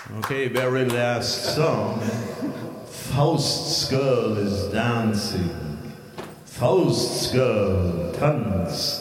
Okay, very last song. Faust's girl is dancing. Faust's girl tanzt.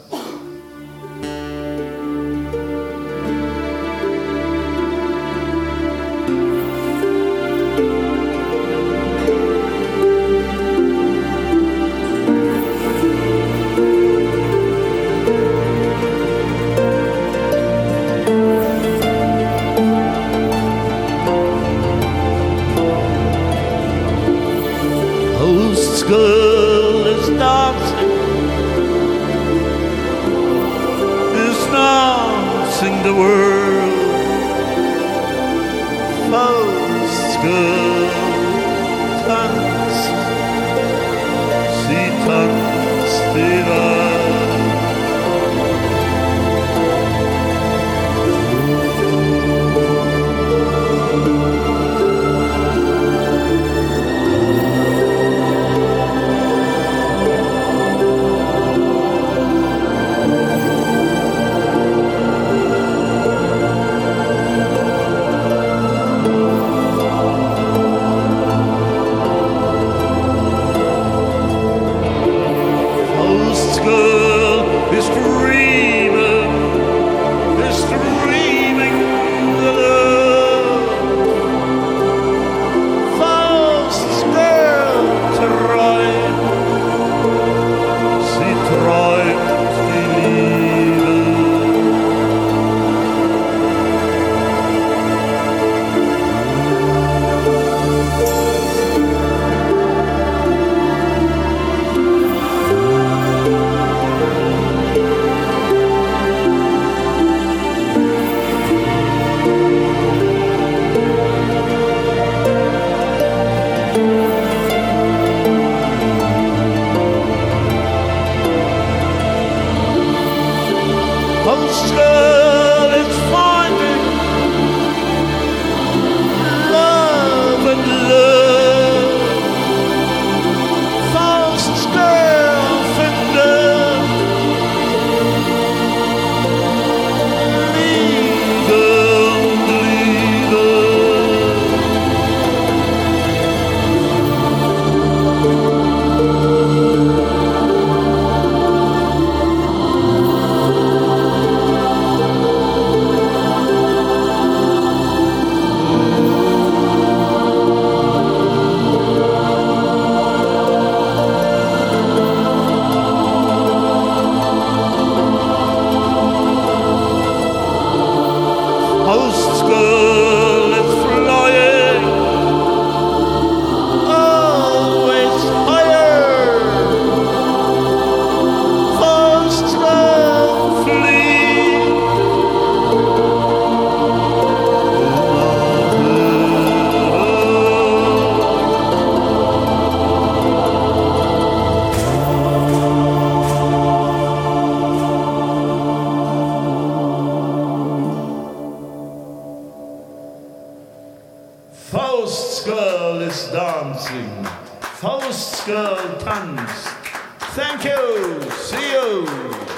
Faust's girl is dancing the world. Faust's girl tanzt, sie tanzt die Welt. Faust's girl is finding love and love. Faust's girl findet Liebe und Liebe. Faust's girl is flying always higher. Faust's girl flees Faust's girl is dancing. Faust's girl tanzt. Thank you. See you.